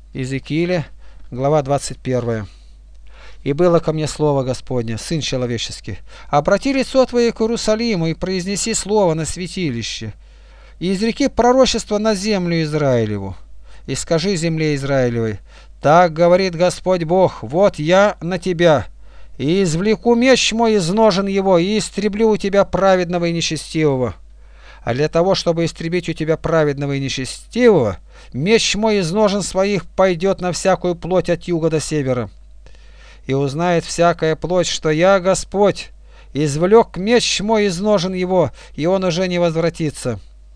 Иезекииля, глава 21. «И было ко мне слово Господне, сын человеческий, обрати лицо твое к Иерусалиму и произнеси слово на святилище, и изреки пророчество на землю Израилеву, и скажи земле Израилевой: так говорит Господь Бог, вот я на тебя, и извлеку меч мой из ножен его, и истреблю у тебя праведного и нечестивого. А для того, чтобы истребить у тебя праведного и нечестивого, меч мой из ножен своих пойдет на всякую плоть от юга до севера. И узнает всякая плоть, что я, Господь, извлек меч мой из ножен его, и он уже не возвратится.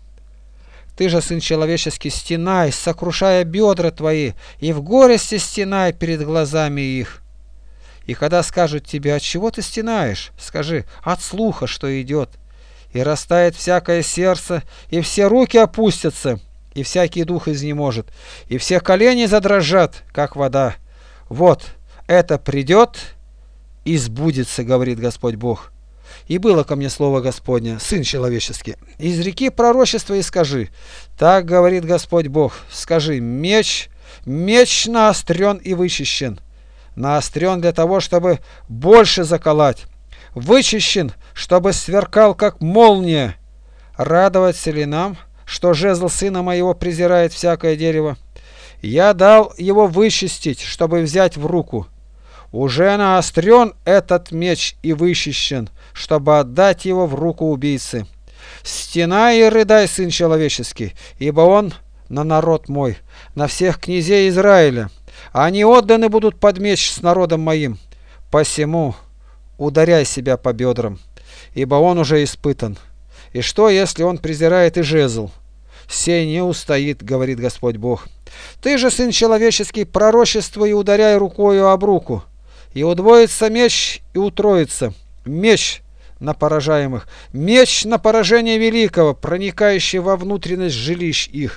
Ты же, сын человеческий, стенай, сокрушая бедра твои, и в горести стенай перед глазами их. И когда скажут тебе: от чего ты стенаешь? Скажи: от слуха, что идет. И растает всякое сердце, и все руки опустятся, и всякий дух изнеможет, и все колени задрожат, как вода. Вот это придет и сбудется, говорит Господь Бог. И было ко мне слово Господне, сын человеческий, изреки пророчество и скажи: так говорит Господь Бог, скажи: меч наострен и вычищен, наострен для того, чтобы больше заколоть, вычищен, чтобы сверкал, как молния. Радоваться ли нам, что жезл сына моего презирает всякое дерево? Я дал его вычистить, чтобы взять в руку. Уже наострен этот меч и вычищен, чтобы отдать его в руку убийцы. Стенай и рыдай, сын человеческий, ибо он на народ мой, на всех князей Израиля. Они отданы будут под меч с народом моим. Посему ударяй себя по бедрам, ибо он уже испытан. И что, если он презирает и жезл? Сей не устоит, говорит Господь Бог. Ты же, сын человеческий, пророчествуй и ударяй рукою об руку. И удвоится меч, и утроится. Меч на поражаемых, меч на поражение великого, проникающий во внутренность жилищ их,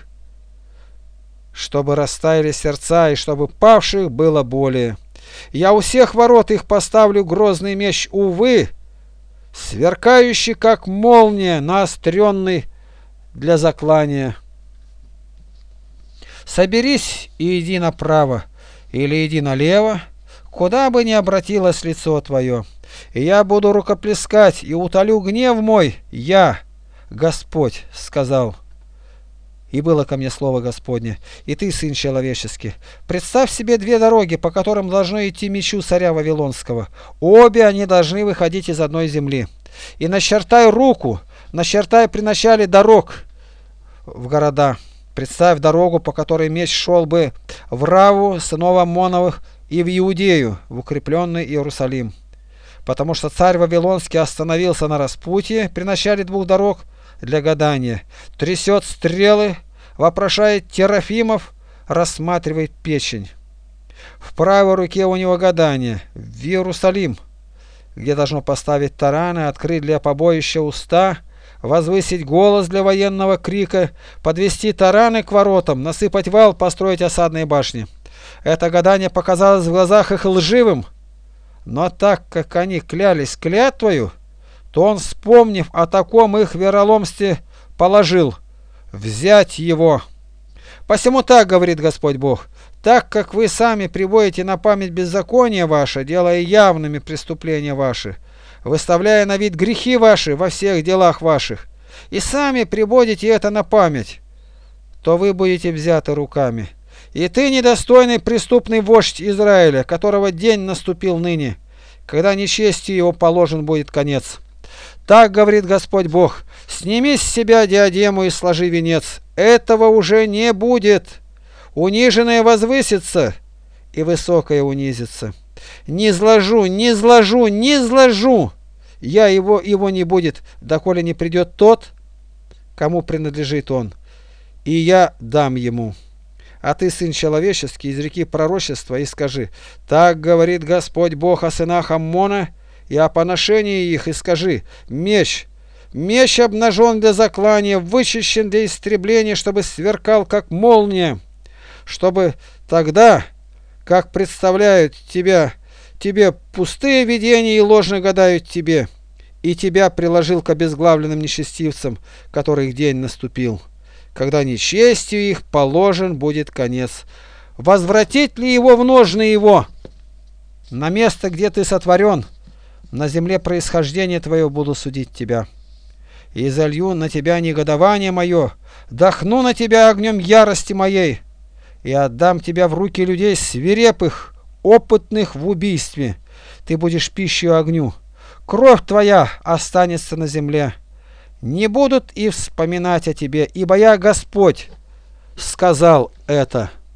чтобы растаяли сердца, и чтобы павших было более. Я у всех ворот их поставлю грозный меч, увы, сверкающий, как молния, наостренный для заклания. Соберись и иди направо, или иди налево, куда бы ни обратилось лицо твое, и я буду рукоплескать и утолю гнев мой, я, Господь, сказал. И было ко мне слово Господне: и ты, сын человеческий, представь себе две дороги, по которым должно идти мечу царя Вавилонского. Обе они должны выходить из одной земли. И начертай руку, начертай при начале дорог в города. Представь дорогу, по которой меч шел бы в Раву, сынов Аммоновых, и в Иудею, в укрепленный Иерусалим. Потому что царь Вавилонский остановился на распутье при начале двух дорог для гадания, трясет стрелы, вопрошает терафимов, рассматривает печень. В правой руке у него гадание в Иерусалим, где должно поставить тараны, открыть для побоища уста, возвысить голос для военного крика, подвести тараны к воротам, насыпать вал, построить осадные башни. Это гадание показалось в глазах их лживым, но так как они клялись клятвою, то он, вспомнив о таком их вероломстве, положил взять его. Посему так говорит Господь Бог: так как вы сами приводите на память беззаконие ваше, делая явными преступления ваши, выставляя на вид грехи ваши во всех делах ваших, и сами приводите это на память, то вы будете взяты руками. И ты, недостойный преступный вождь Израиля, которого день наступил ныне, когда нечестию его положен будет конец. Так говорит Господь Бог: сними с себя диадему и сложи венец. Этого уже не будет. Униженное возвысится, и высокое унизится. Не зложу, не зложу, не зложу. Я его не будет, доколе не придет тот, кому принадлежит он, и я дам ему. А ты, сын человеческий, изреки пророчество и скажи: так говорит Господь Бог о сынах Аммона и о поношении их, и скажи: меч обнажен для заклания, вычищен для истребления, чтобы сверкал, как молния, чтобы тогда, как представляют тебе пустые видения и ложно гадают тебе, и тебя приложил к обезглавленным нечестивцам, которых день наступил, когда нечестию их положен будет конец. возвратить ли его в ножны его? На место, где ты сотворен, на земле происхождения твоего буду судить тебя. И залью на тебя негодование мое, дохну на тебя огнем ярости моей, и отдам тебя в руки людей свирепых, опытных в убийстве. Ты будешь пищей огню, кровь твоя останется на земле. Не будут и вспоминать о тебе, ибо я Господь сказал это.